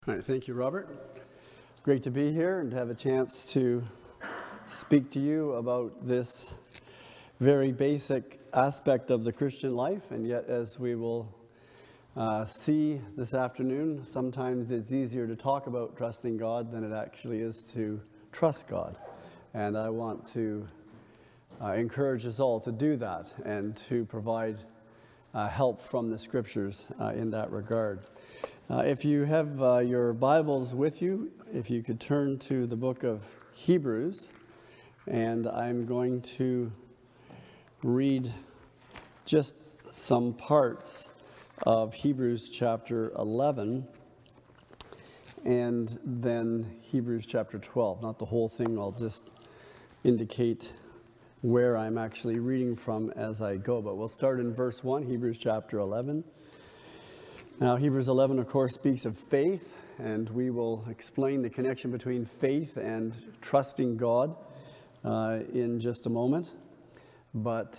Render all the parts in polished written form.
All right, thank you, Robert. Great to be here and to have a chance to speak to you about this very basic aspect of the Christian life. And yet, as we will see this afternoon, sometimes it's easier to talk about trusting God than it actually is to trust God. And I want to encourage us all to do that and to provide help from the scriptures in that regard. If you have your Bibles with you, if you could turn to the book of Hebrews, and I'm going to read just some parts of Hebrews chapter 11 and then Hebrews chapter 12. Not the whole thing, I'll just indicate where I'm actually reading from as I go. But we'll start in verse 1, Hebrews chapter 11. Now, Hebrews 11, of course, speaks of faith, and we will explain the connection between faith and trusting God in just a moment. But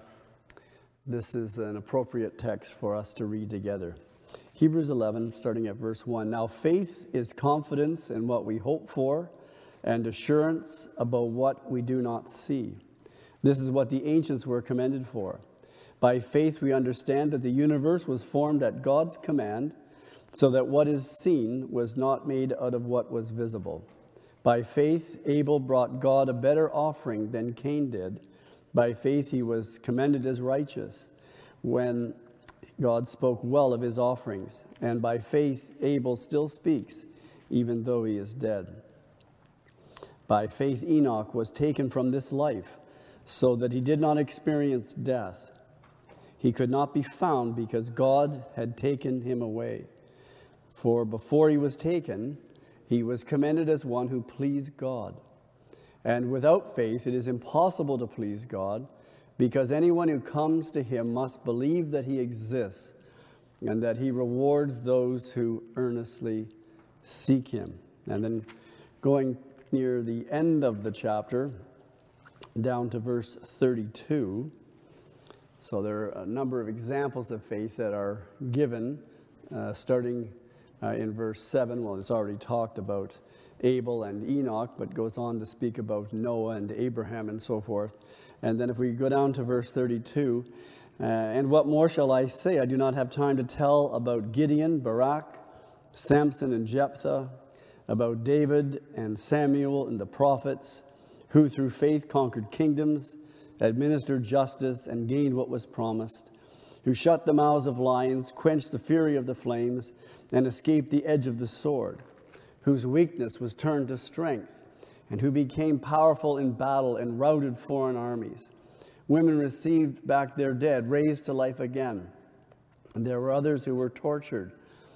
this is an appropriate text for us to read together. Hebrews 11, starting at verse 1. Now, faith is confidence in what we hope for and assurance about what we do not see. This is what the ancients were commended for. By faith, we understand that the universe was formed at God's command, so that what is seen was not made out of what was visible. By faith, Abel brought God a better offering than Cain did. By faith, he was commended as righteous when God spoke well of his offerings. And by faith, Abel still speaks, even though he is dead. By faith, Enoch was taken from this life, so that he did not experience death. He could not be found because God had taken him away. For before he was taken, he was commended as one who pleased God. And without faith, it is impossible to please God, because anyone who comes to him must believe that he exists and that he rewards those who earnestly seek him. And then going near the end of the chapter, down to verse 32, so there are a number of examples of faith that are given, starting in verse 7. Well, it's already talked about Abel and Enoch, but goes on to speak about Noah and Abraham and so forth. And then if we go down to verse 32, and what more shall I say? I do not have time to tell about Gideon, Barak, Samson and Jephthah, about David and Samuel and the prophets, who through faith conquered kingdoms, administered justice, and gained what was promised, who shut the mouths of lions, quenched the fury of the flames, and escaped the edge of the sword, whose weakness was turned to strength, and who became powerful in battle and routed foreign armies. Women received back their dead, raised to life again. And there were others who were tortured,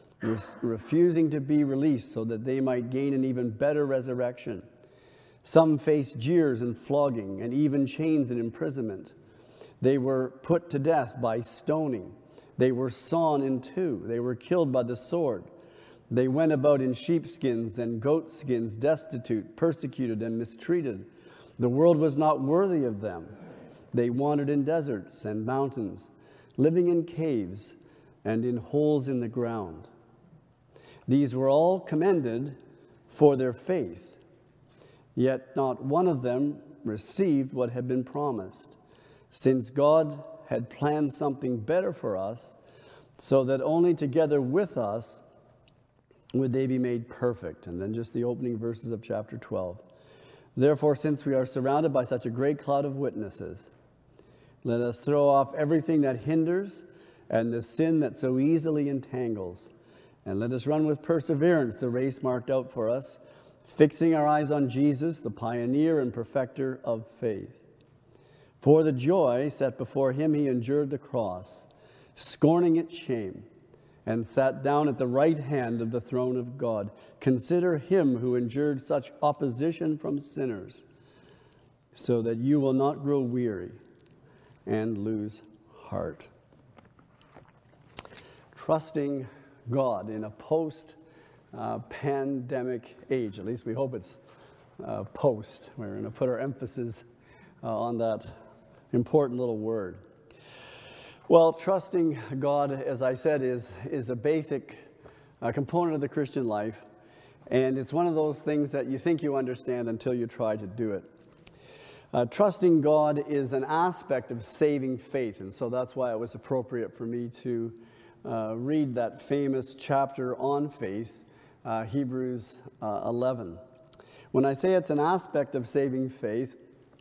refusing to be released so that they might gain an even better resurrection. Some faced jeers and flogging, and even chains and imprisonment. They were put to death by stoning. They were sawn in two. They were killed by the sword. They went about in sheepskins and goatskins, destitute, persecuted, and mistreated. The world was not worthy of them. They wandered in deserts and mountains, living in caves and in holes in the ground. These were all commended for their faith. Yet not one of them received what had been promised, since God had planned something better for us, so that only together with us would they be made perfect. And then just the opening verses of chapter 12. Therefore, since we are surrounded by such a great cloud of witnesses, let us throw off everything that hinders and the sin that so easily entangles, and let us run with perseverance the race marked out for us, fixing our eyes on Jesus, the pioneer and perfecter of faith. For the joy set before him, he endured the cross, scorning its shame, and sat down at the right hand of the throne of God. Consider him who endured such opposition from sinners, so that you will not grow weary and lose heart. Trusting God in a post-pandemic age. At least we hope it's post. We're going to put our emphasis on that important little word. Well, trusting God, as I said, is a basic component of the Christian life, and it's one of those things that you think you understand until you try to do it. Trusting God is an aspect of saving faith, and so that's why it was appropriate for me to read that famous chapter on faith, Hebrews 11. When I say it's an aspect of saving faith,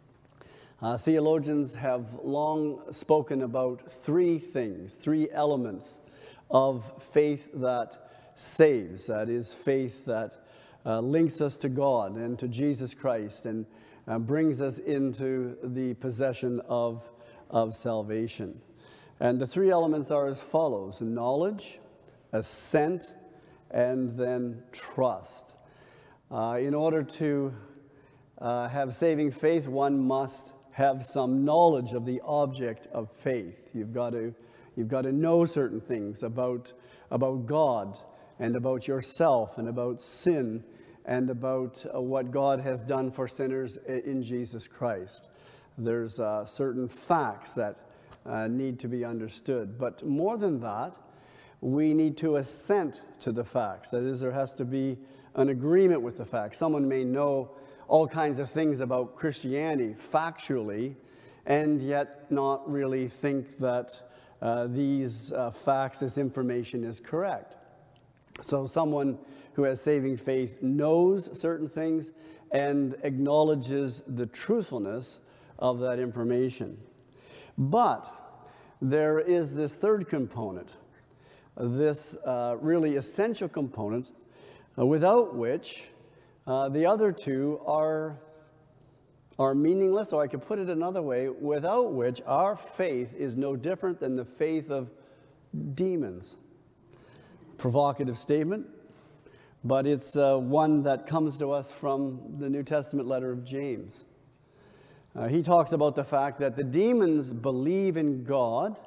theologians have long spoken about three things, three elements of faith that saves. That is, faith that links us to God and to Jesus Christ and brings us into the possession of salvation. And the three elements are as follows: knowledge, assent, and then trust. In order to have saving faith, one must have some knowledge of the object of faith. You've got to know certain things about God and about yourself and about sin and about what God has done for sinners in Jesus Christ. There's certain facts that need to be understood. But more than that, we need to assent to the facts. That is, there has to be an agreement with the facts. Someone may know all kinds of things about Christianity factually and yet not really think that these facts, this information is correct. So someone who has saving faith knows certain things and acknowledges the truthfulness of that information. But there is this third component, this really essential component, without which the other two are meaningless, or I could put it another way, without which our faith is no different than the faith of demons. Provocative statement, but it's one that comes to us from the New Testament letter of James. He talks about the fact that the demons believe in God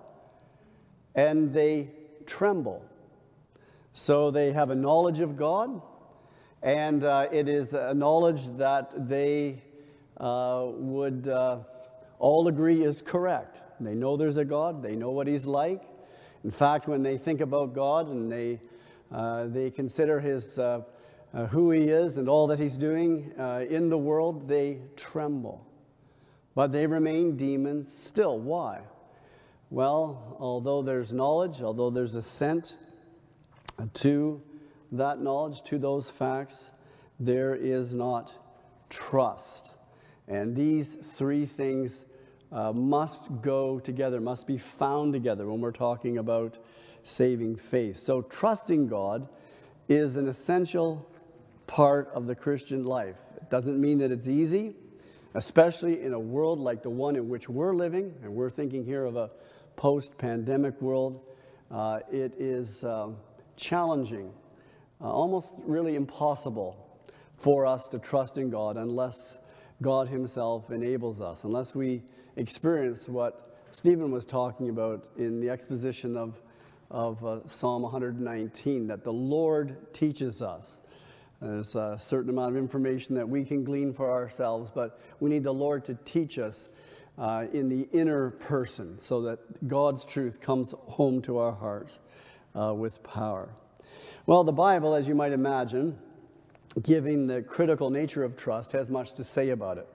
and they tremble. So they have a knowledge of God, and it is a knowledge that they would all agree is correct. They know there's a God. They know what He's like. In fact, when they think about God and they consider His who He is and all that He's doing in the world, they tremble. But they remain demons still. Why? Well, although there's knowledge, although there's assent to that knowledge, to those facts, there is not trust. And these three things must go together, must be found together when we're talking about saving faith. So trusting God is an essential part of the Christian life. It doesn't mean that it's easy, especially in a world like the one in which we're living, and we're thinking here of a post-pandemic world. It is challenging, almost really impossible for us to trust in God unless God Himself enables us, unless we experience what Stephen was talking about in the exposition of Psalm 119, that the Lord teaches us. There's a certain amount of information that we can glean for ourselves, but we need the Lord to teach us in the inner person so that God's truth comes home to our hearts with power. Well, the Bible, as you might imagine, given the critical nature of trust, has much to say about it.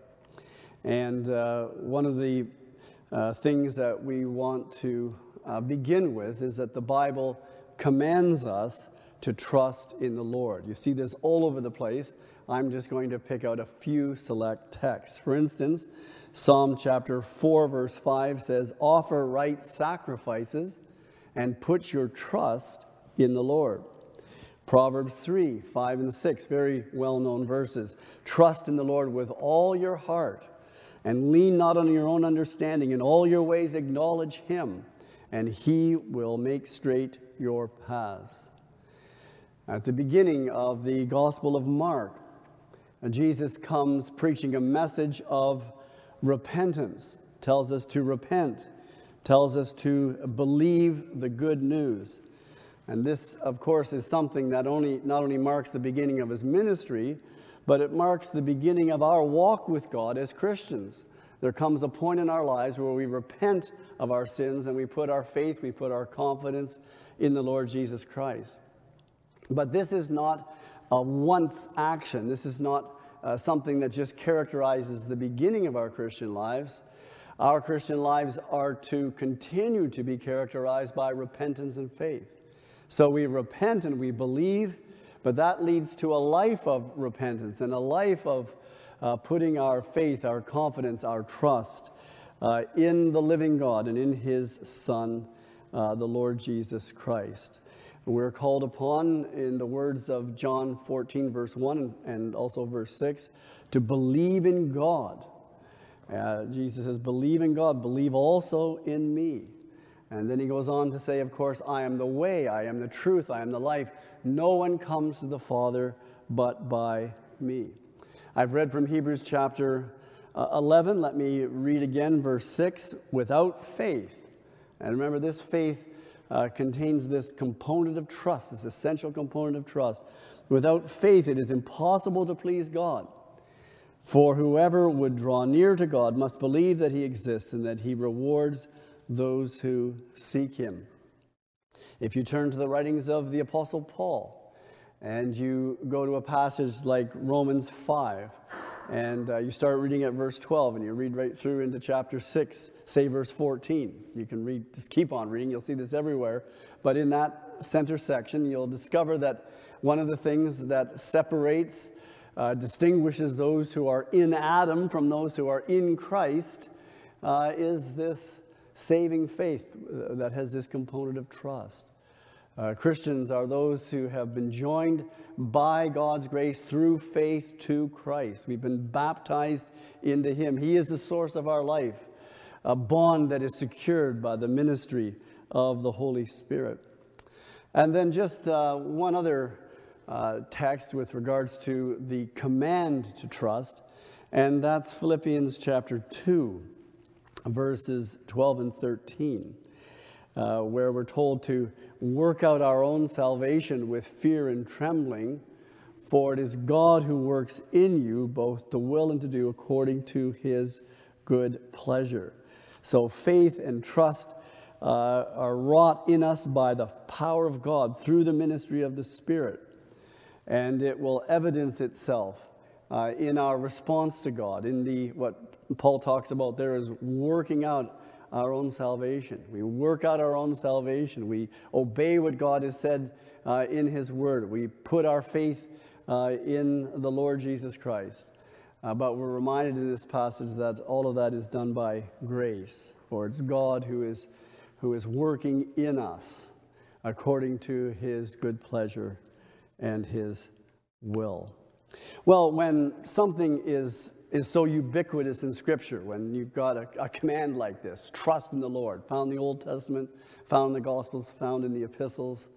And one of the things that we want to begin with is that the Bible commands us to trust in the Lord. You see this all over the place. I'm just going to pick out a few select texts. For instance, Psalm chapter 4, verse 5 says, "Offer right sacrifices and put your trust in the Lord." Proverbs 3, 5 and 6, very well-known verses. "Trust in the Lord with all your heart and lean not on your own understanding. In all your ways acknowledge Him, and He will make straight your paths." At the beginning of the Gospel of Mark, Jesus comes preaching a message of repentance, tells us to repent, tells us to believe the good news. And this, of course, is something that not only marks the beginning of His ministry, but it marks the beginning of our walk with God as Christians. There comes a point in our lives where we repent of our sins and we put our faith, we put our confidence in the Lord Jesus Christ. But this is not a once action. This is not something that just characterizes the beginning of our Christian lives. Our Christian lives are to continue to be characterized by repentance and faith. So we repent and we believe, but that leads to a life of repentance and a life of putting our faith, our confidence, our trust in the living God and in His Son, the Lord Jesus Christ. We're called upon, in the words of John 14, verse 1 and also verse 6, to believe in God. Jesus says, believe in God, believe also in me. And then he goes on to say, of course, I am the way, I am the truth, I am the life. No one comes to the Father but by me. I've read from Hebrews chapter 11. Let me read again verse 6. Without faith, and remember this faith contains this component of trust, this essential component of trust. Without faith, it is impossible to please God. For whoever would draw near to God must believe that He exists and that He rewards those who seek Him. If you turn to the writings of the Apostle Paul and you go to a passage like Romans 5 and you start reading at verse 12 and you read right through into chapter 6, say verse 14. You can read, just keep on reading, you'll see this everywhere. But in that center section, you'll discover that one of the things that separates, distinguishes those who are in Adam from those who are in Christ is this saving faith that has this component of trust. Christians are those who have been joined by God's grace through faith to Christ. We've been baptized into Him. He is the source of our life, a bond that is secured by the ministry of the Holy Spirit. And then just one other text with regards to the command to trust, and that's Philippians chapter 2, verses 12 and 13, where we're told to work out our own salvation with fear and trembling, for it is God who works in you both to will and to do according to His good pleasure. So faith and trust are wrought in us by the power of God through the ministry of the Spirit. And it will evidence itself in our response to God, in the what Paul talks about there is working out our own salvation. We work out our own salvation. We obey what God has said in His Word. We put our faith in the Lord Jesus Christ. But we're reminded in this passage that all of that is done by grace, for it's God who is working in us according to His good pleasure and His will. Well, when something is so ubiquitous in Scripture, when you've got a command like this, trust in the Lord, found in the Old Testament, found in the Gospels, found in the epistles,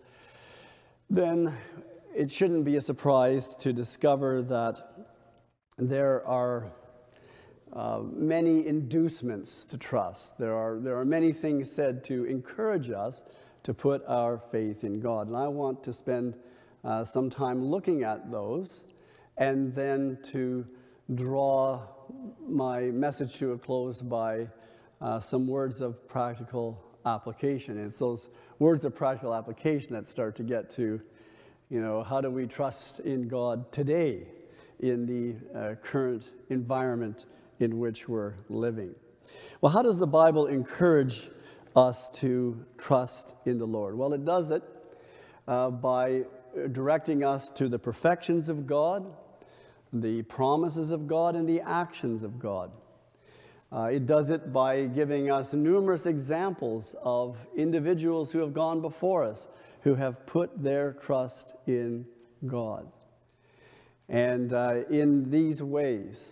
then it shouldn't be a surprise to discover that there are many inducements to trust. There are many things said to encourage us to put our faith in God. And I want to spend some time looking at those and then to draw my message to a close by some words of practical application. And it's those words of practical application that start to get to, how do we trust in God today in the current environment in which we're living? Well, how does the Bible encourage us to trust in the Lord? Well, it does it by directing us to the perfections of God, the promises of God, and the actions of God. It does it by giving us numerous examples of individuals who have gone before us, who have put their trust in God. And in these ways,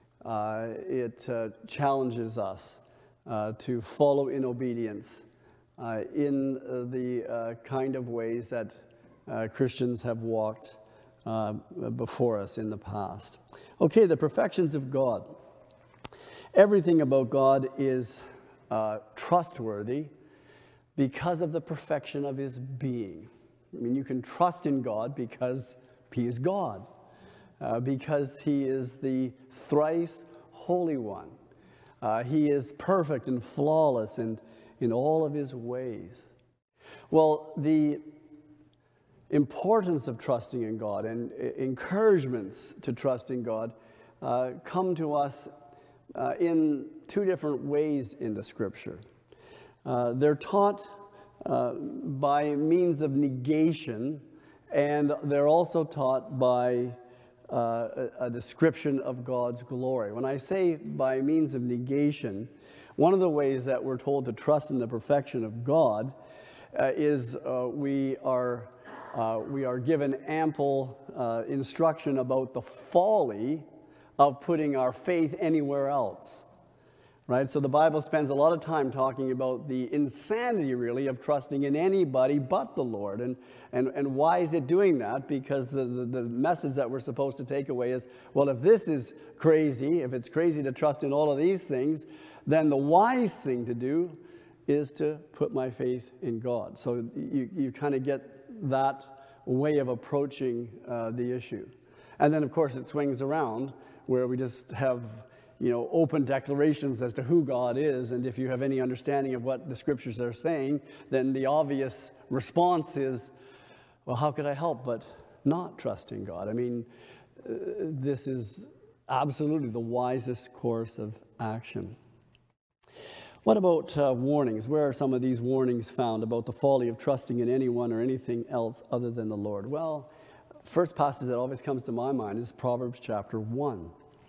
it challenges us to follow in obedience in the kind of ways that Christians have walked before us in the past. Okay, the perfections of God. Everything about God is trustworthy because of the perfection of His being. I mean, you can trust in God because He is God, because He is the thrice Holy One. He is perfect and flawless in all of His ways. Well, the importance of trusting in God and encouragements to trust in God come to us in two different ways in the Scripture. They're taught by means of negation, and they're also taught by a description of God's glory. When I say by means of negation, one of the ways that we're told to trust in the perfection of God is we are given ample instruction about the folly of putting our faith anywhere else, right? So the Bible spends a lot of time talking about the insanity, really, of trusting in anybody but the Lord. And why is it doing that? Because the message that we're supposed to take away is, well, if this is crazy, if it's crazy to trust in all of these things, then the wise thing to do is to put my faith in God. So you kind of get that way of approaching the issue. And then, of course, it swings around where we just have, open declarations as to who God is. And if you have any understanding of what the Scriptures are saying, then the obvious response is, well, how could I help but not trust in God? I mean, this is absolutely the wisest course of action. What about warnings? Where are some of these warnings found about the folly of trusting in anyone or anything else other than the Lord? Well, first passage that always comes to my mind is Proverbs chapter 1.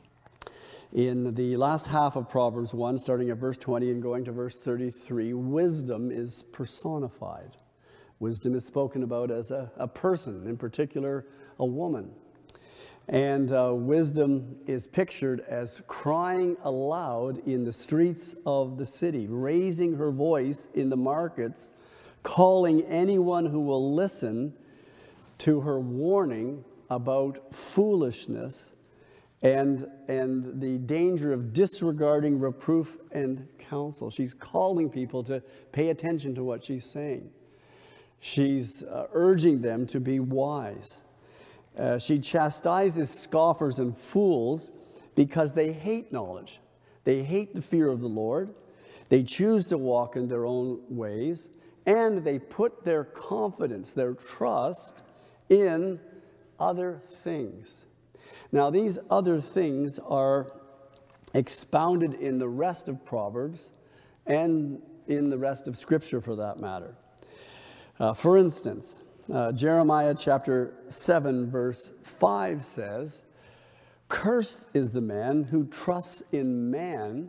In the last half of Proverbs 1, starting at verse 20 and going to verse 33, wisdom is personified. Wisdom is spoken about as a person, in particular, a woman. And wisdom is pictured as crying aloud in the streets of the city, raising her voice in the markets, calling anyone who will listen to her warning about foolishness and the danger of disregarding reproof and counsel. She's calling people to pay attention to what she's saying. She's urging them to be wise. She chastises scoffers and fools because they hate knowledge. They hate the fear of the Lord. They choose to walk in their own ways, and they put their confidence, their trust in other things. Now, these other things are expounded in the rest of Proverbs and in the rest of Scripture, for that matter. For instance, Jeremiah chapter 7, verse 5 says, "Cursed is the man who trusts in man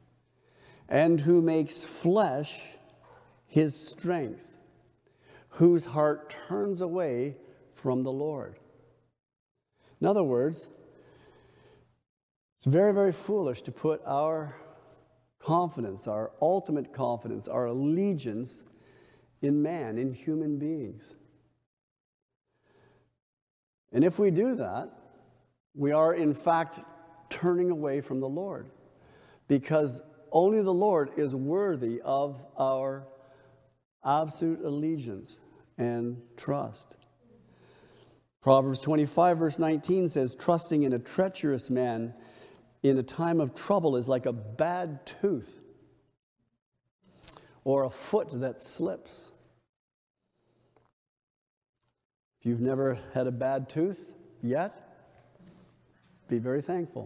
and who makes flesh his strength, whose heart turns away from the Lord." In other words, it's very, very foolish to put our confidence, our ultimate confidence, our allegiance in man, in human beings. And if we do that, we are in fact turning away from the Lord, because only the Lord is worthy of our absolute allegiance and trust. Proverbs 25, verse 19 says, "Trusting in a treacherous man in a time of trouble is like a bad tooth or a foot that slips." If you've never had a bad tooth yet, be very thankful.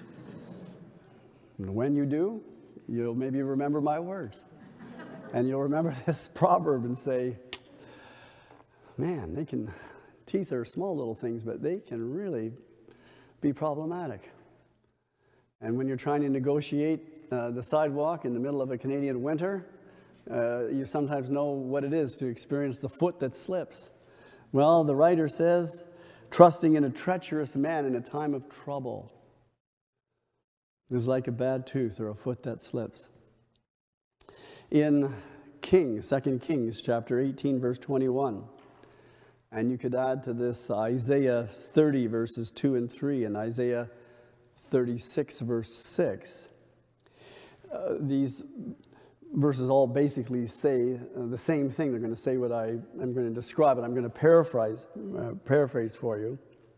And when you do, you'll maybe remember my words. And you'll remember this proverb and say, man, teeth are small little things, but they can really be problematic. And when you're trying to negotiate the sidewalk in the middle of a Canadian winter, you sometimes know what it is to experience the foot that slips. Well, the writer says, trusting in a treacherous man in a time of trouble is like a bad tooth or a foot that slips. In 2 Kings chapter 18, verse 21, and you could add to this Isaiah 30, verses 2 and 3, and Isaiah 36, verse 6. These verses all basically say the same thing. They're going to say what I'm going to describe, and I'm going to paraphrase for you.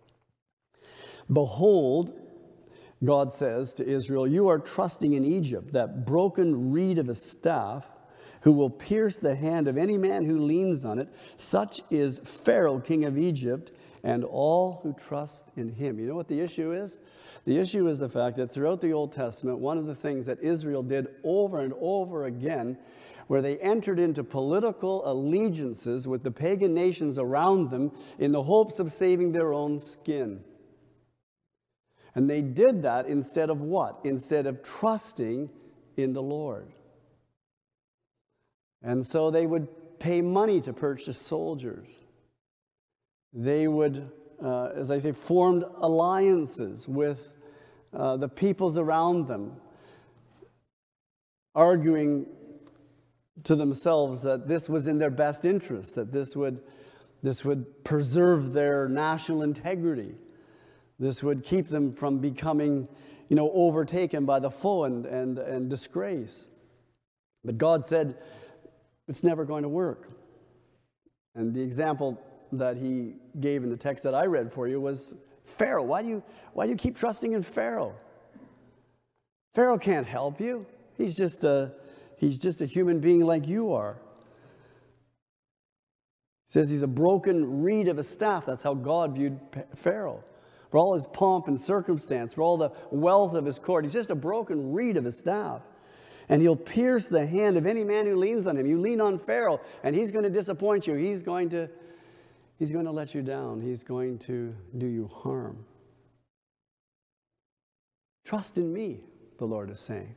"Behold," God says to Israel, "you are trusting in Egypt, that broken reed of a staff, who will pierce the hand of any man who leans on it. Such is Pharaoh, king of Egypt, and all who trust in him. You know what the issue is? The issue is the fact that throughout the Old Testament, one of the things that Israel did over and over again, where they entered into political allegiances with the pagan nations around them in the hopes of saving their own skin. And they did that instead of what? Instead of trusting in the Lord. And so they would pay money to purchase soldiers. They would, as I say, formed alliances with the peoples around them, arguing to themselves that this was in their best interest, that this would preserve their national integrity. This would keep them from becoming, overtaken by the foe and disgrace. But God said, it's never going to work. And the example that he gave in the text that I read for you was Pharaoh. Why do you keep trusting in Pharaoh? Pharaoh can't help you. He's just a human being like you are. He says he's a broken reed of a staff. That's how God viewed Pharaoh. For all his pomp and circumstance, for all the wealth of his court, he's just a broken reed of a staff. And he'll pierce the hand of any man who leans on him. You lean on Pharaoh, and he's going to disappoint you. He's going to let you down. He's going to do you harm. Trust in me, the Lord is saying.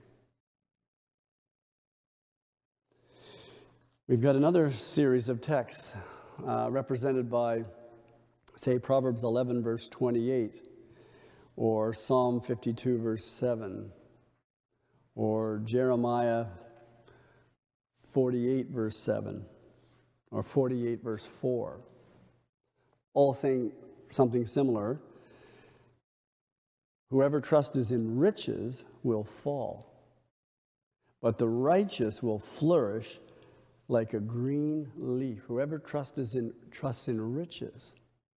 We've got another series of texts represented by, say, Proverbs 11, verse 28, or Psalm 52, verse 7, or Jeremiah 48, verse 7, or 48, verse 4, all saying something similar. Whoever trusts in riches will fall, but the righteous will flourish like a green leaf. Whoever trusts in riches.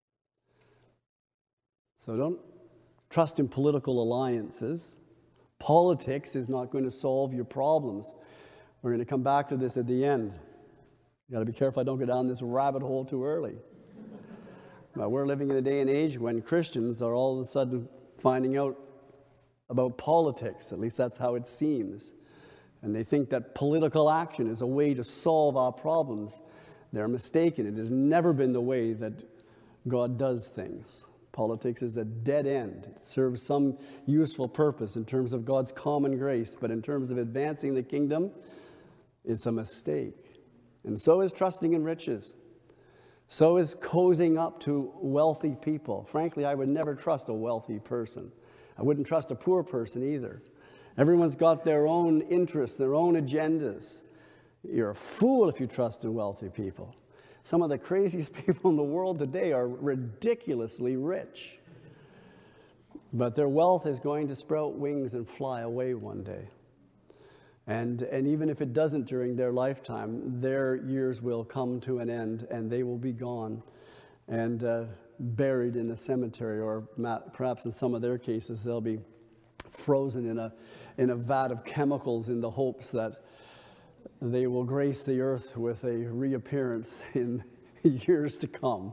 So don't trust in political alliances. Politics is not going to solve your problems. We're going to come back to this at the end. You got to be careful I don't go down this rabbit hole too early. But we're living in a day and age when Christians are all of a sudden finding out about politics. At least that's how it seems. And they think that political action is a way to solve our problems. They're mistaken. It has never been the way that God does things. Politics is a dead end. It serves some useful purpose in terms of God's common grace, but in terms of advancing the kingdom, it's a mistake. And so is trusting in riches. So is cozying up to wealthy people. Frankly, I would never trust a wealthy person. I wouldn't trust a poor person either. Everyone's got their own interests, their own agendas. You're a fool if you trust in wealthy people. Some of the craziest people in the world today are ridiculously rich. But their wealth is going to sprout wings and fly away one day. And even if it doesn't during their lifetime, their years will come to an end and they will be gone and buried in a cemetery, or perhaps in some of their cases they'll be frozen in a vat of chemicals in the hopes that they will grace the earth with a reappearance in years to come.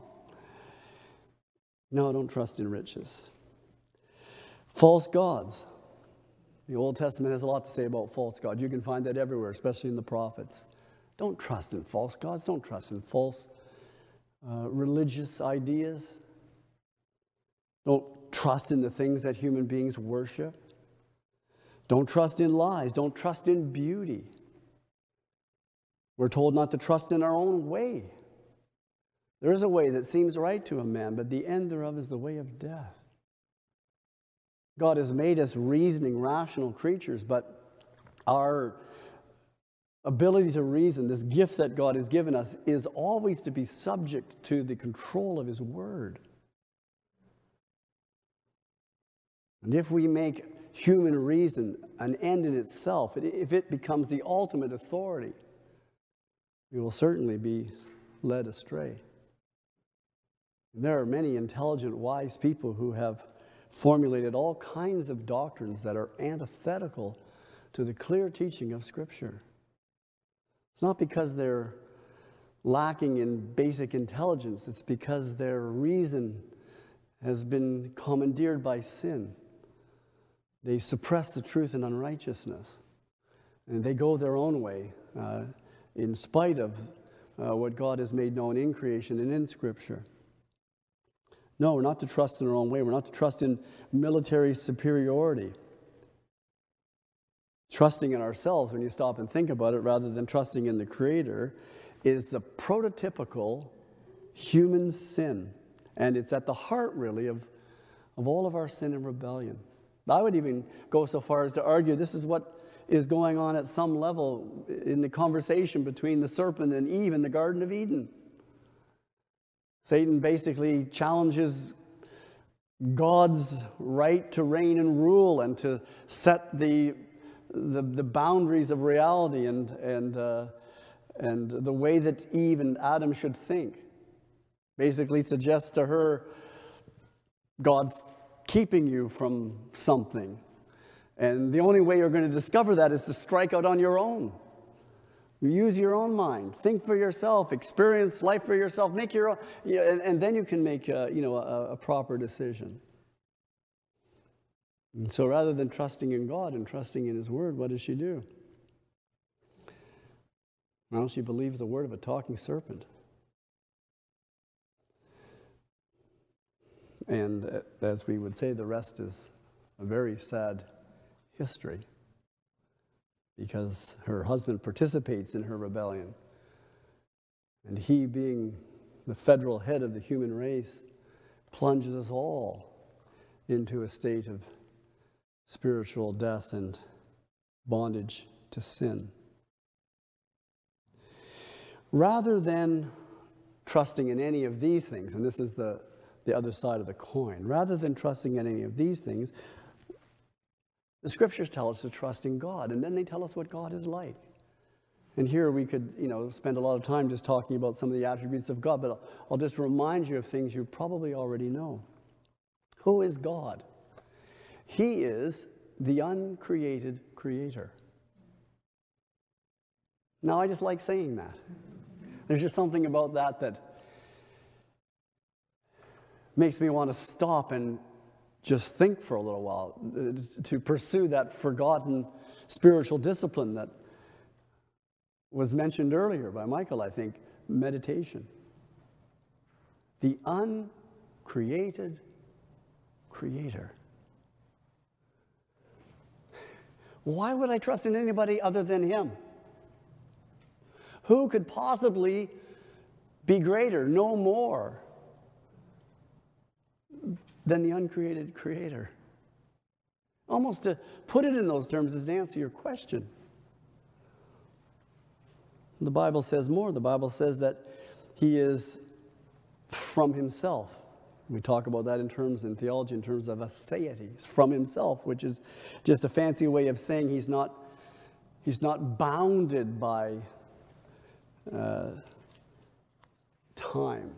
No, don't trust in riches. False gods. The Old Testament has a lot to say about false gods. You can find that everywhere, especially in the prophets. Don't trust in false gods. Don't trust in false religious ideas. Don't trust in the things that human beings worship. Don't trust in lies. Don't trust in beauty. We're told not to trust in our own way. There is a way that seems right to a man, but the end thereof is the way of death. God has made us reasoning, rational creatures, but our ability to reason, this gift that God has given us, is always to be subject to the control of His Word. And if we make human reason an end in itself, if it becomes the ultimate authority, we will certainly be led astray. And there are many intelligent, wise people who have formulated all kinds of doctrines that are antithetical to the clear teaching of Scripture. It's not because they're lacking in basic intelligence. It's because their reason has been commandeered by sin. They suppress the truth in unrighteousness. And they go their own way in spite of what God has made known in creation and in Scripture. No, we're not to trust in our own way. We're not to trust in military superiority. Trusting in ourselves, when you stop and think about it, rather than trusting in the Creator, is the prototypical human sin. And it's at the heart, really, of all of our sin and rebellion. I would even go so far as to argue this is what is going on at some level in the conversation between the serpent and Eve in the Garden of Eden. Satan basically challenges God's right to reign and rule and to set the boundaries of reality and the way that Eve and Adam should think. Basically suggests to her, God's keeping you from something. And the only way you're going to discover that is to strike out on your own. Use your own mind. Think for yourself. Experience life for yourself. Make your own, and then you can make a proper decision. And so rather than trusting in God and trusting in His Word, what does she do? Well, she believes the word of a talking serpent. And as we would say, the rest is a very sad history, because her husband participates in her rebellion. And he, being the federal head of the human race, plunges us all into a state of spiritual death and bondage to sin. Rather than trusting in any of these things, and this is the other side of the coin, rather than trusting in any of these things, the Scriptures tell us to trust in God, and then they tell us what God is like. And here we could, spend a lot of time just talking about some of the attributes of God, but I'll just remind you of things you probably already know. Who is God? He is the uncreated creator. Now, I just like saying that. There's just something about that makes me want to stop and just think for a little while, to pursue that forgotten spiritual discipline that was mentioned earlier by Michael, I think, meditation. The uncreated creator. Why would I trust in anybody other than Him? Who could possibly be greater, no more, than the uncreated creator? Almost to put it in those terms is to answer your question. The Bible says more. The Bible says that He is from Himself. We talk about that in theology in terms of aseity. He's from Himself, which is just a fancy way of saying He's not bounded by time.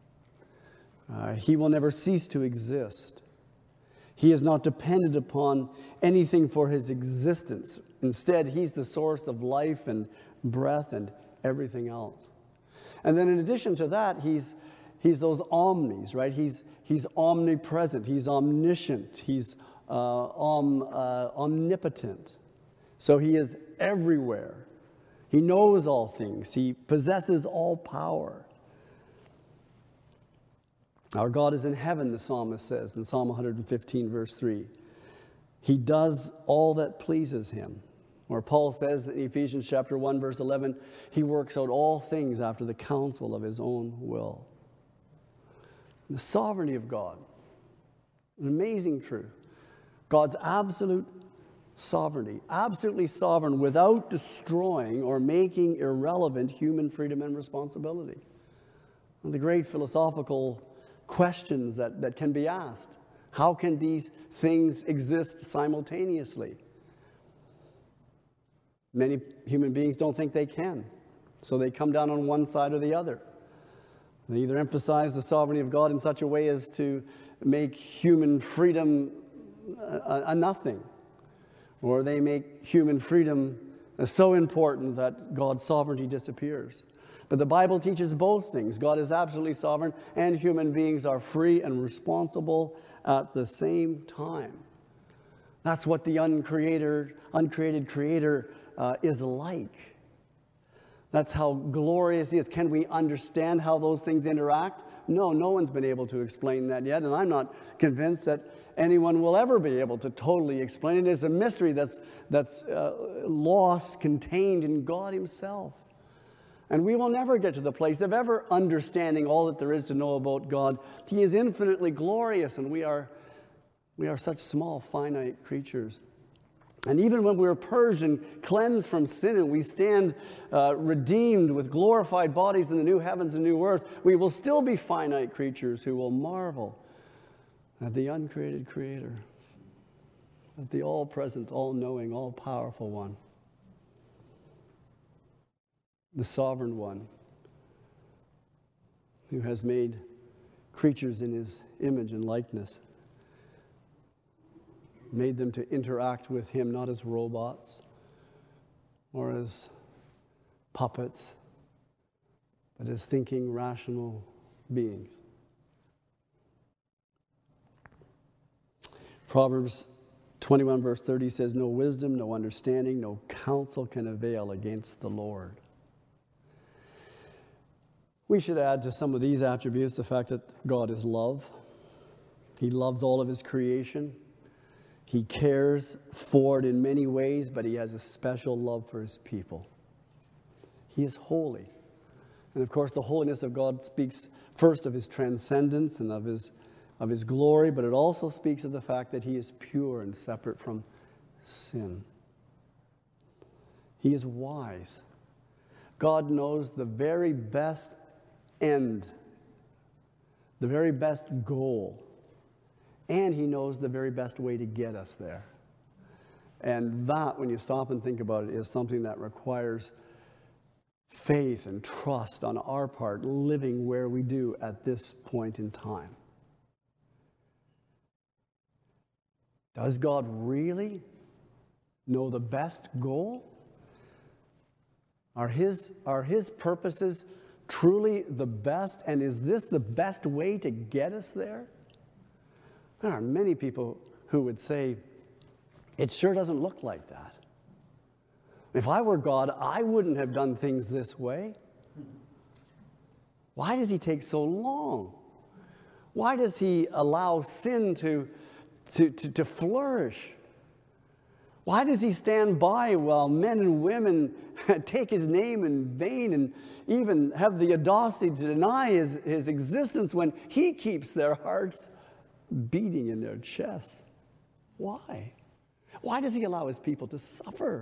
He will never cease to exist. He is not dependent upon anything for His existence. Instead, He's the source of life and breath and everything else. And then in addition to that, He's those omnis, right? He's omnipresent. He's omniscient. He's omnipotent. So He is everywhere. He knows all things. He possesses all power. Our God is in heaven, the psalmist says in Psalm 115, verse 3. He does all that pleases Him. Or Paul says in Ephesians chapter 1, verse 11, He works out all things after the counsel of His own will. The sovereignty of God, an amazing truth. God's absolute sovereignty, absolutely sovereign without destroying or making irrelevant human freedom and responsibility. And the great philosophical questions that can be asked. How can these things exist simultaneously? Many human beings don't think they can, so they come down on one side or the other. They either emphasize the sovereignty of God in such a way as to make human freedom a nothing, or they make human freedom It's so important that God's sovereignty disappears. But the Bible teaches both things. God is absolutely sovereign, and human beings are free and responsible at the same time. That's what the uncreated Creator is like. That's how glorious He is. Can we understand how those things interact? No one's been able to explain that yet, and I'm not convinced that anyone will ever be able to totally explain it. It's a mystery that's lost, contained in God Himself. And we will never get to the place of ever understanding all that there is to know about God. He is infinitely glorious, and we are such small, finite creatures. And even when we're purged and cleansed from sin and we stand redeemed with glorified bodies in the new heavens and new earth, we will still be finite creatures who will marvel at the uncreated Creator, at the all-present, all-knowing, all-powerful One, the sovereign One, who has made creatures in His image and likeness, made them to interact with Him not as robots or as puppets, but as thinking, rational beings. Proverbs 21 verse 30 says, "No wisdom, no understanding, no counsel can avail against the Lord." We should add to some of these attributes the fact that God is love. He loves all of His creation. He cares for it in many ways, but He has a special love for His people. He is holy. And of course, the holiness of God speaks first of His transcendence and of His glory, but it also speaks of the fact that He is pure and separate from sin. He is wise. God knows the very best end, the very best goal, and He knows the very best way to get us there. And that, when you stop and think about it, is something that requires faith and trust on our part, living where we do at this point in time. Does God really know the best goal? Are His purposes truly the best? And is this the best way to get us there? There are many people who would say, it sure doesn't look like that. If I were God, I wouldn't have done things this way. Why does He take so long? Why does He allow sin to flourish? Why does He stand by while men and women take His name in vain and even have the audacity to deny His existence when He keeps their hearts beating in their chests? Why? Why does He allow His people to suffer?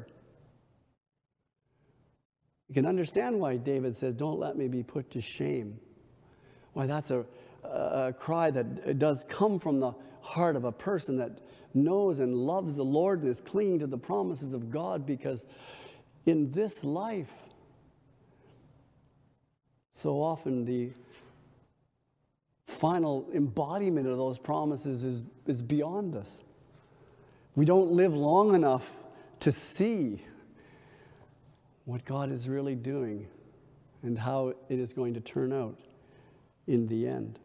You can understand why David says, "Don't let me be put to shame." Why that's a cry that does come from the heart of a person that knows and loves the Lord and is clinging to the promises of God, because in this life, so often the final embodiment of those promises is beyond us. We don't live long enough to see what God is really doing and how it is going to turn out in the end.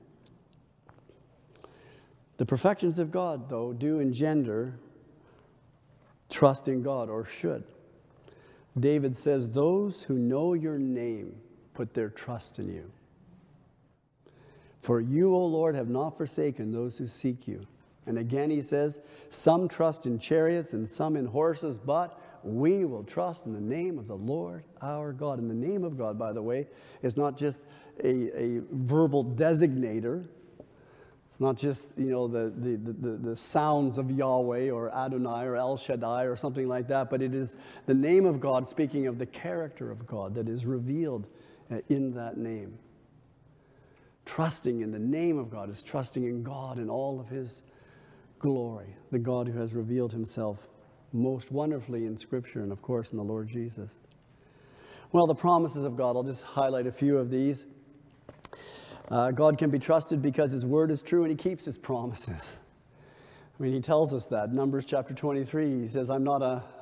The perfections of God, though, do engender trust in God, or should. David says, "Those who know your name put their trust in you. For you, O Lord, have not forsaken those who seek you." And again he says, "Some trust in chariots and some in horses, but we will trust in the name of the Lord our God." And the name of God, by the way, is not just a verbal designator. It's not just, the sounds of Yahweh or Adonai or El Shaddai or something like that, but it is the name of God speaking of the character of God that is revealed in that name. Trusting in the name of God is trusting in God in all of His glory, the God who has revealed Himself most wonderfully in Scripture and, of course, in the Lord Jesus. Well, the promises of God, I'll just highlight a few of these. God can be trusted because His word is true and He keeps His promises. I mean, He tells us that. Numbers chapter 23, He says, I'm not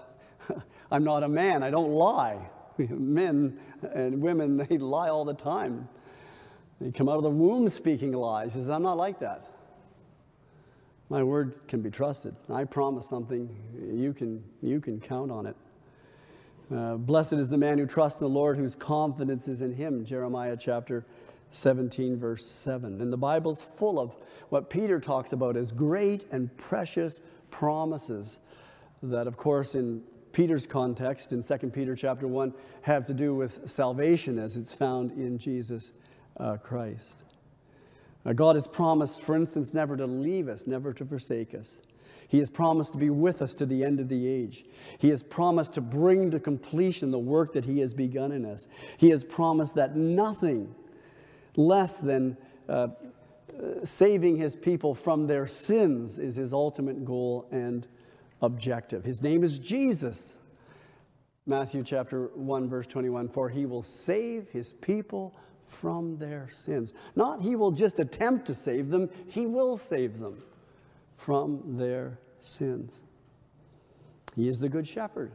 I'm not a man. I don't lie. Men and women, they lie all the time. They come out of the womb speaking lies. He says, I'm not like that. My word can be trusted. I promise something, you can count on it. Blessed is the man who trusts in the Lord, whose confidence is in him. Jeremiah chapter 17, verse 7. And the Bible's full of what Peter talks about as great and precious promises that, of course, in Peter's context, in 2 Peter chapter 1, have to do with salvation as it's found in Jesus Christ. God has promised, for instance, never to leave us, never to forsake us. He has promised to be with us to the end of the age. He has promised to bring to completion the work that he has begun in us. He has promised that nothing less than saving his people from their sins is his ultimate goal and objective. His name is Jesus. Matthew chapter 1, verse 21, for he will save his people from their sins. Not he will just attempt to save them, he will save them from their sins. He is the good shepherd.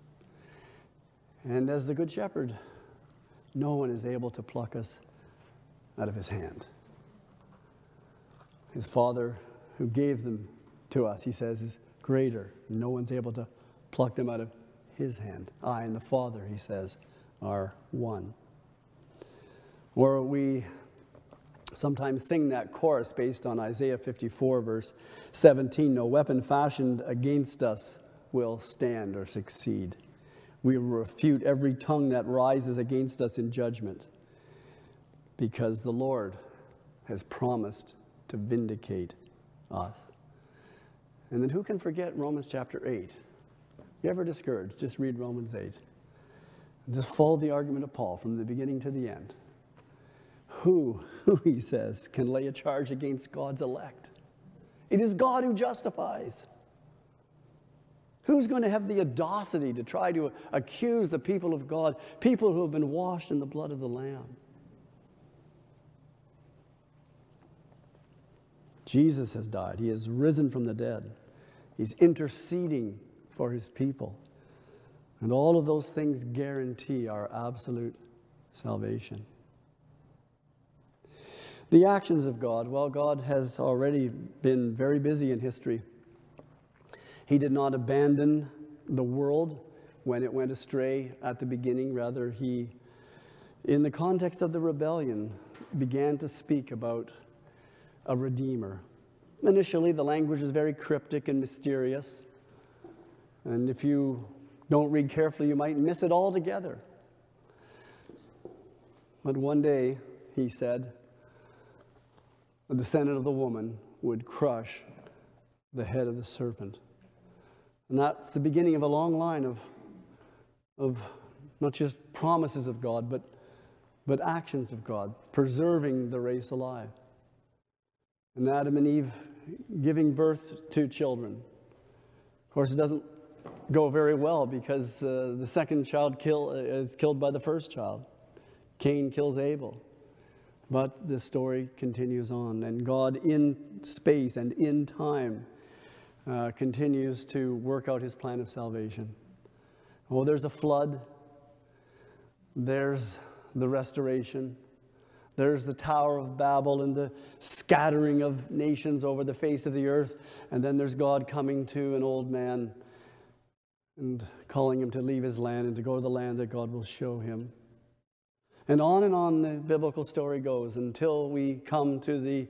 And as the good shepherd, no one is able to pluck us out of his hand. His Father who gave them to us, he says, is greater. No one's able to pluck them out of his hand. I and the Father, he says, are one. Or we sometimes sing that chorus based on Isaiah 54, verse 17. No weapon fashioned against us will stand or succeed. We will refute every tongue that rises against us in judgment, because the Lord has promised to vindicate us. And then who can forget Romans chapter 8? You ever discouraged? Just read Romans 8. Just follow the argument of Paul from the beginning to the end. Who, he says, can lay a charge against God's elect? It is God who justifies. Who's going to have the audacity to try to accuse the people of God, people who have been washed in the blood of the Lamb? Jesus has died. He has risen from the dead. He's interceding for his people. And all of those things guarantee our absolute salvation. The actions of God, well, God has already been very busy in history. He did not abandon the world when it went astray at the beginning. Rather, he, in the context of the rebellion, began to speak about a redeemer. Initially, the language is very cryptic and mysterious. And if you don't read carefully, you might miss it altogether. But one day, he said, the descendant of the woman would crush the head of the serpent. And that's the beginning of a long line of not just promises of God, but actions of God, preserving the race alive. And Adam and Eve giving birth to children. Of course, it doesn't go very well because the second child is killed by the first child. Cain kills Abel. But the story continues on, and God in space and in time continues to work out his plan of salvation. Oh, there's a flood. There's the restoration. There's the Tower of Babel and the scattering of nations over the face of the earth. And then there's God coming to an old man and calling him to leave his land and to go to the land that God will show him. And on the biblical story goes until we come to the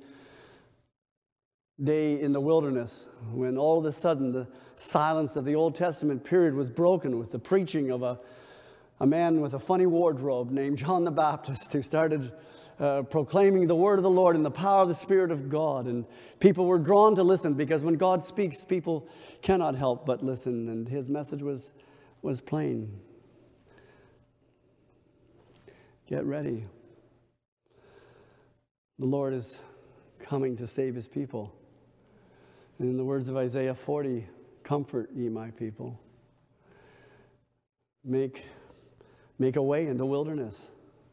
day in the wilderness when all of a sudden the silence of the Old Testament period was broken with the preaching of a man with a funny wardrobe named John the Baptist, who started proclaiming the word of the Lord in the power of the Spirit of God. And people were drawn to listen because when God speaks, people cannot help but listen. And his message was plain. Get ready. The Lord is coming to save his people. And in the words of Isaiah 40, comfort ye my people. Make a way in the wilderness.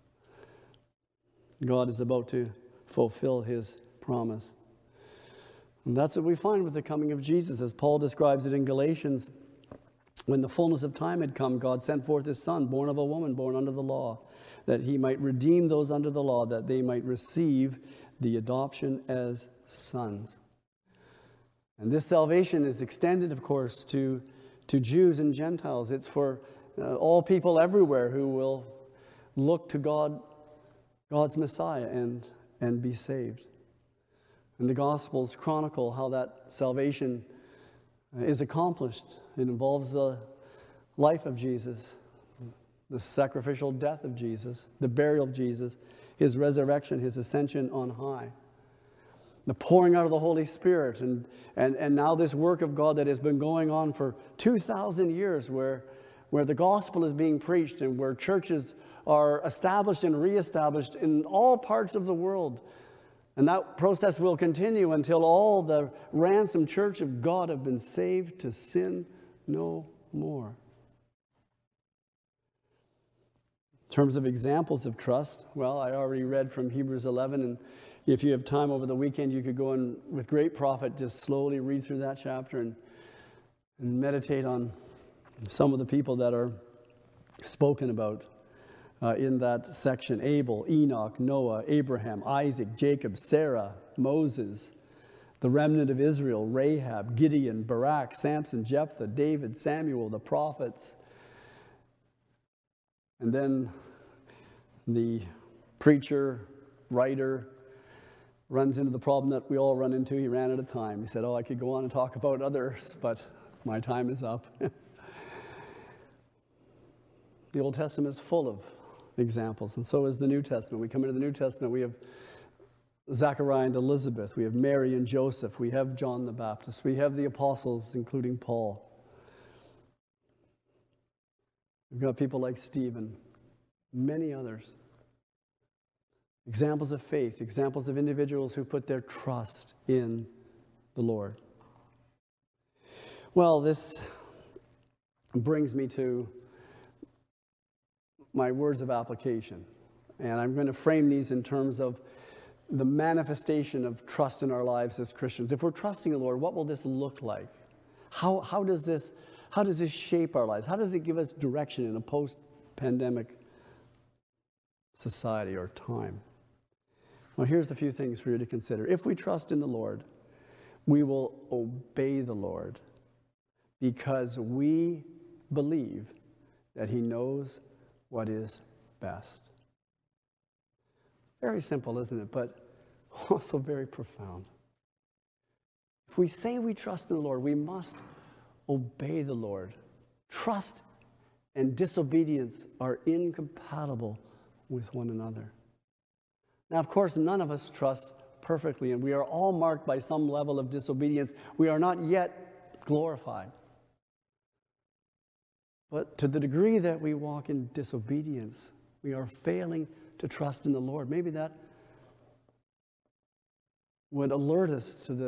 God is about to fulfill his promise. And that's what we find with the coming of Jesus, as Paul describes it in Galatians When the fullness of time had come, God sent forth his Son, born of a woman, born under the law, that he might redeem those under the law, that they might receive the adoption as sons. And this salvation is extended, of course, to Jews and Gentiles. It's for all people everywhere who will look to God's Messiah and be saved. And the Gospels chronicle how that salvation is accomplished. It involves the life of Jesus, the sacrificial death of Jesus, the burial of Jesus, his resurrection, his ascension on high, the pouring out of the Holy Spirit, and now this work of God that has been going on for 2,000 years, where the gospel is being preached and where churches are established and reestablished in all parts of the world. And that process will continue until all the ransomed church of God have been saved to sin no more. In terms of examples of trust, well, I already read from Hebrews 11, and if you have time over the weekend, you could go and, with great profit, just slowly read through that chapter and meditate on some of the people that are spoken about in that section. Abel, Enoch, Noah, Abraham, Isaac, Jacob, Sarah, Moses, the remnant of Israel, Rahab, Gideon, Barak, Samson, Jephthah, David, Samuel, the prophets. And then the preacher, writer, runs into the problem that we all run into. He ran out of time. He said, I could go on and talk about others, but my time is up. The Old Testament is full of examples, and so is the New Testament. We come into the New Testament, we have Zechariah and Elizabeth, we have Mary and Joseph, we have John the Baptist, we have the apostles, including Paul. We've got people like Stephen, many others. Examples of faith, examples of individuals who put their trust in the Lord. Well, this brings me to my words of application. And I'm going to frame these in terms of the manifestation of trust in our lives as Christians. If we're trusting the Lord, what will this look like? How does this shape our lives? How does it give us direction in a post-pandemic society or time? Well, here's a few things for you to consider. If we trust in the Lord, we will obey the Lord because we believe that he knows what is best. Very simple, isn't it? But also very profound. If we say we trust in the Lord, we must obey the Lord. Trust and disobedience are incompatible with one another. Now, of course, none of us trust perfectly, and we are all marked by some level of disobedience. We are not yet glorified. But to the degree that we walk in disobedience, we are failing to trust in the Lord. Maybe that would alert us to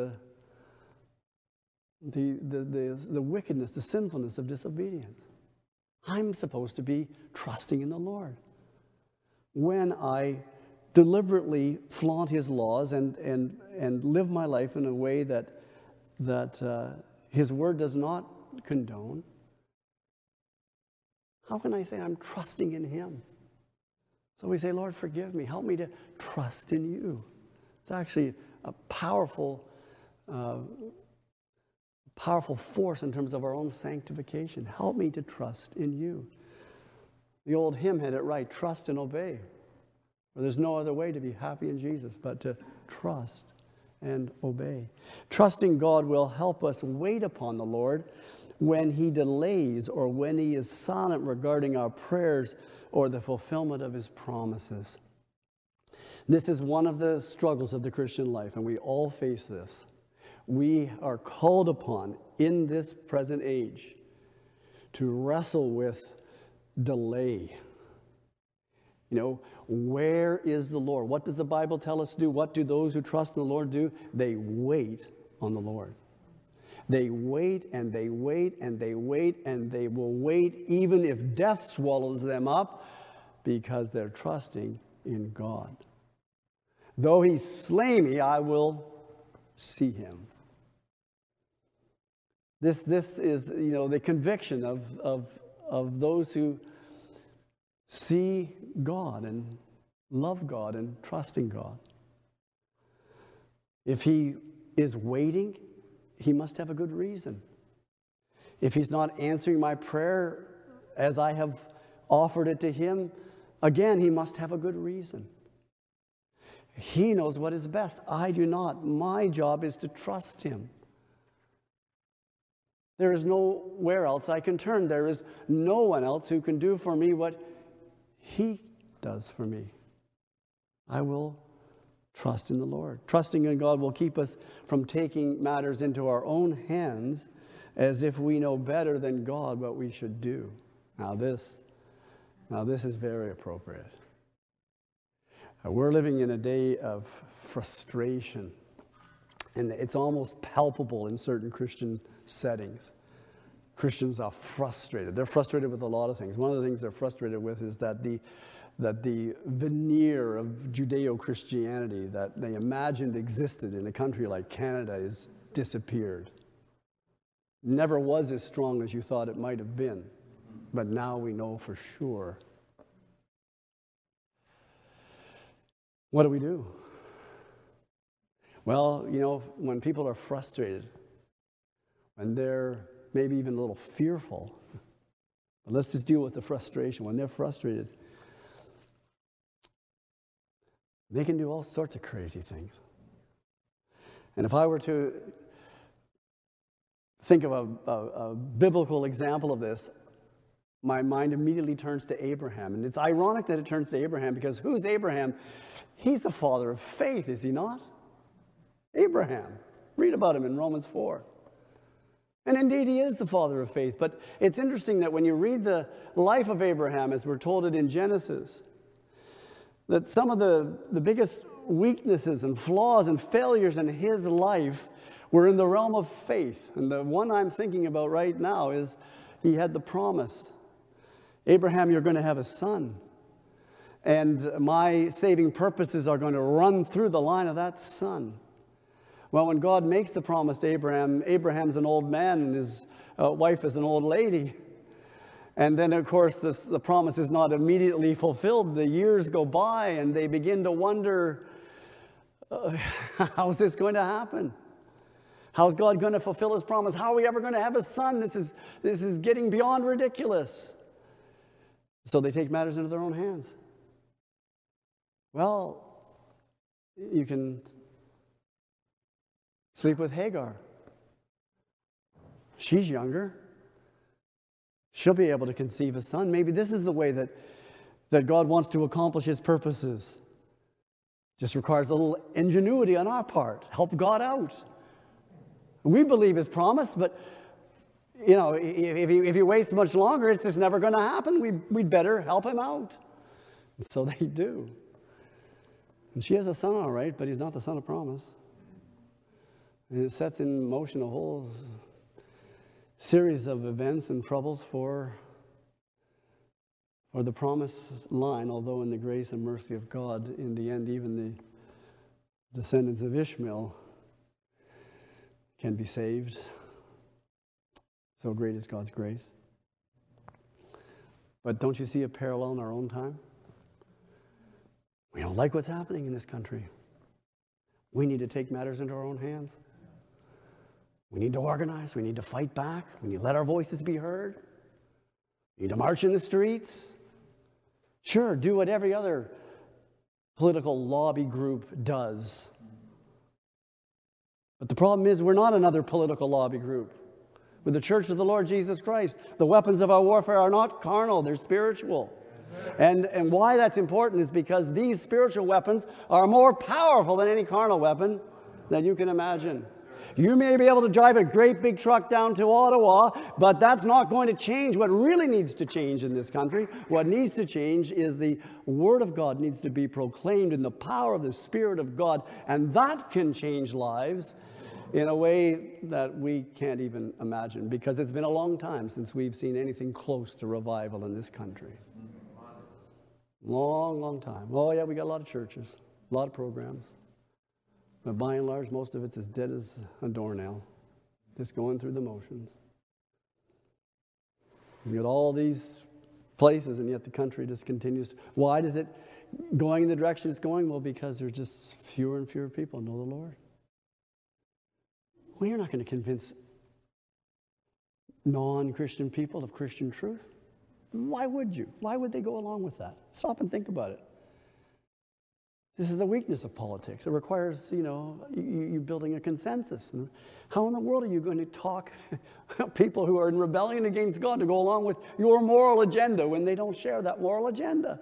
the wickedness, the sinfulness of disobedience. I'm supposed to be trusting in the Lord. When I deliberately flaunt his laws and live my life in a way that his word does not condone, how can I say I'm trusting in him? So we say, Lord, forgive me. Help me to trust in you. It's actually a powerful force in terms of our own sanctification. Help me to trust in you. The old hymn had it right, trust and obey. For there's no other way to be happy in Jesus but to trust and obey. Trusting God will help us wait upon the Lord when he delays or when he is silent regarding our prayers or the fulfillment of his promises. This is one of the struggles of the Christian life, and we all face this. We are called upon in this present age to wrestle with delay. Where is the Lord? What does the Bible tell us to do? What do those who trust in the Lord do? They wait on the Lord. They wait and they wait and they wait and they will wait even if death swallows them up because they're trusting in God. Though he slay me, I will see him. This is, the conviction of those who see God and love God and trust in God. If he is waiting, he must have a good reason. If he's not answering my prayer as I have offered it to him, again, he must have a good reason. He knows what is best. I do not. My job is to trust him. There is nowhere else I can turn. There is no one else who can do for me what he does for me. I will trust in the Lord. Trusting in God will keep us from taking matters into our own hands as if we know better than God what we should do. Now this is very appropriate. We're living in a day of frustration, and it's almost palpable in certain Christian settings. Christians are frustrated. They're frustrated with a lot of things. One of the things they're frustrated with is that the veneer of Judeo-Christianity that they imagined existed in a country like Canada has disappeared. Never was as strong as you thought it might have been, but now we know for sure. What do? Well, when people are frustrated, when they're maybe even a little fearful, but let's just deal with the frustration. When they're frustrated, they can do all sorts of crazy things. And if I were to think of a biblical example of this, my mind immediately turns to Abraham. And it's ironic that it turns to Abraham, because who's Abraham? He's the father of faith, is he not? Abraham. Read about him in Romans 4. And indeed, he is the father of faith. But it's interesting that when you read the life of Abraham, as we're told it in Genesis, that some of the biggest weaknesses and flaws and failures in his life were in the realm of faith. And the one I'm thinking about right now is he had the promise. Abraham, you're going to have a son. And my saving purposes are going to run through the line of that son. Well, when God makes the promise to Abraham, Abraham's an old man and his wife is an old lady. And then, of course, the promise is not immediately fulfilled. The years go by and they begin to wonder, how's this going to happen? How's God going to fulfill his promise? How are we ever going to have a son? This is getting beyond ridiculous. So they take matters into their own hands. Well, you can sleep with Hagar. She's younger. She'll be able to conceive a son. Maybe this is the way that God wants to accomplish his purposes. Just requires a little ingenuity on our part. Help God out. We believe his promise, but if he waits much longer, it's just never going to happen. We'd better help him out. And so they do. And she has a son, all right, but he's not the son of promise. And it sets in motion a whole series of events and troubles for the promised line, although in the grace and mercy of God, in the end, even the descendants of Ishmael can be saved. So great is God's grace. But don't you see a parallel in our own time? We don't like what's happening in this country. We need to take matters into our own hands. We need to organize. We need to fight back. We need to let our voices be heard. We need to march in the streets. Sure, do what every other political lobby group does. But the problem is we're not another political lobby group. We're the Church of the Lord Jesus Christ. The weapons of our warfare are not carnal, they're spiritual. And why that's important is because these spiritual weapons are more powerful than any carnal weapon that you can imagine. You may be able to drive a great big truck down to Ottawa, but that's not going to change what really needs to change in this country. What needs to change is the Word of God needs to be proclaimed in the power of the Spirit of God, and that can change lives in a way that we can't even imagine, because it's been a long time since we've seen anything close to revival in this country. Long, long time. Oh, yeah, we got a lot of churches, a lot of programs. But by and large, most of it's as dead as a doornail. just going through the motions. You get all these places, and yet the country just continues. Why does it going in the direction it's going? Well, because there's just fewer and fewer people know the Lord. Well, you're not going to convince non-Christian people of Christian truth. Why would you? Why would they go along with that? Stop and think about it. This is the weakness of politics. It requires, you building a consensus. And how in the world are you going to talk people who are in rebellion against God to go along with your moral agenda when they don't share that moral agenda?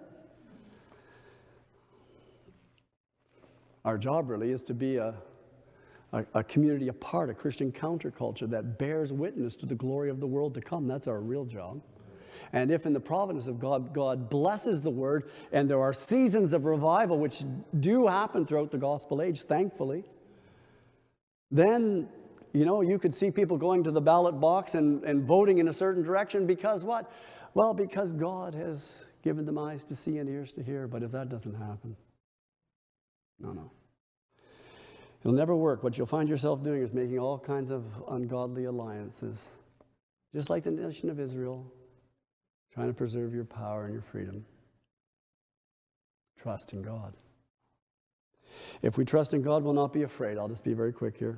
Our job really is to be a community apart, a Christian counterculture that bears witness to the glory of the world to come. That's our real job. And if in the providence of God, God blesses the word, and there are seasons of revival which do happen throughout the gospel age, thankfully, then, you could see people going to the ballot box and voting in a certain direction because what? Well, because God has given them eyes to see and ears to hear. But if that doesn't happen, no. It'll never work. What you'll find yourself doing is making all kinds of ungodly alliances, just like the nation of Israel, trying to preserve your power and your freedom. Trust in God. If we trust in God, we'll not be afraid. I'll just be very quick here.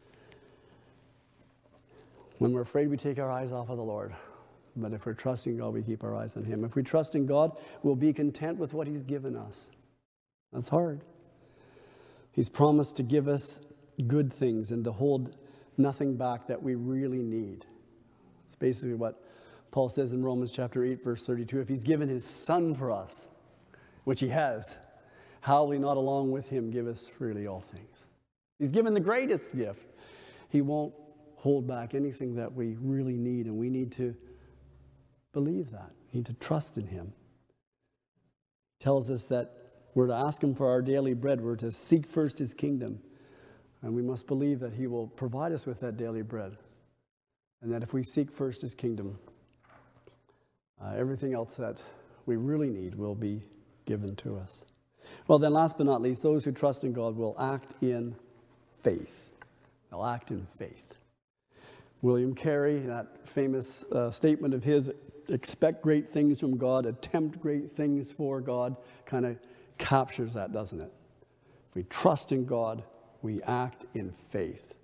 When we're afraid, we take our eyes off of the Lord. But if we're trusting God, we keep our eyes on Him. If we trust in God, we'll be content with what He's given us. That's hard. He's promised to give us good things and to hold nothing back that we really need. It's basically what Paul says in Romans chapter 8, verse 32, if He's given His Son for us, which He has, how will He not along with Him give us freely all things? He's given the greatest gift. He won't hold back anything that we really need, and we need to believe that. We need to trust in Him. He tells us that we're to ask Him for our daily bread. We're to seek first His kingdom, and we must believe that He will provide us with that daily bread, and that if we seek first His kingdom, everything else that we really need will be given to us. Well, then, last but not least, those who trust in God will act in faith. They'll act in faith. William Carey, that famous statement of his, expect great things from God, attempt great things for God, kind of captures that, doesn't it? If we trust in God, we act in faith.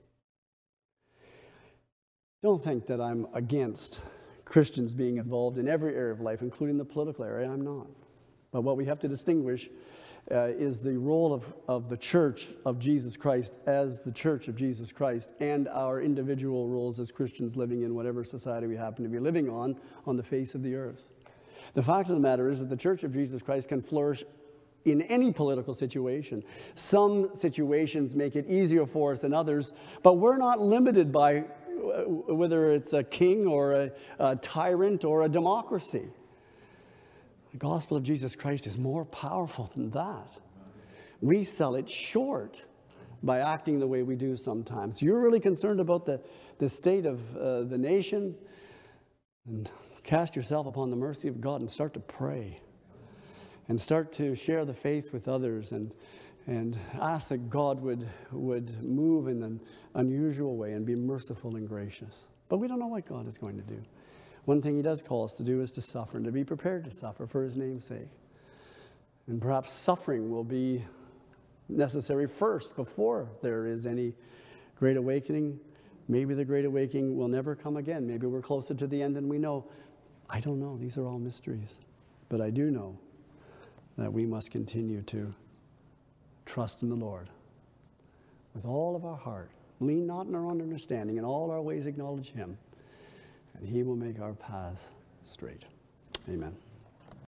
Don't think that I'm against Christians being involved in every area of life, including the political area. I'm not. But what we have to distinguish is the role of the Church of Jesus Christ as the Church of Jesus Christ, and our individual roles as Christians living in whatever society we happen to be living on the face of the earth. The fact of the matter is that the Church of Jesus Christ can flourish in any political situation. Some situations make it easier for us than others, but we're not limited by whether it's a king or a tyrant or a democracy. The gospel of Jesus Christ is more powerful than that. We sell it short by acting the way we do sometimes. You're really concerned about the state of the nation, and cast yourself upon the mercy of God and start to pray and start to share the faith with others, and ask that God would move in an unusual way and be merciful and gracious. But we don't know what God is going to do. One thing He does call us to do is to suffer, and to be prepared to suffer for His name's sake. And perhaps suffering will be necessary first before there is any great awakening. Maybe the great awakening will never come again. Maybe we're closer to the end than we know. I don't know. These are all mysteries. But I do know that we must continue to trust in the Lord with all of our heart. Lean not on our own understanding. In all our ways acknowledge Him, and He will make our paths straight. Amen.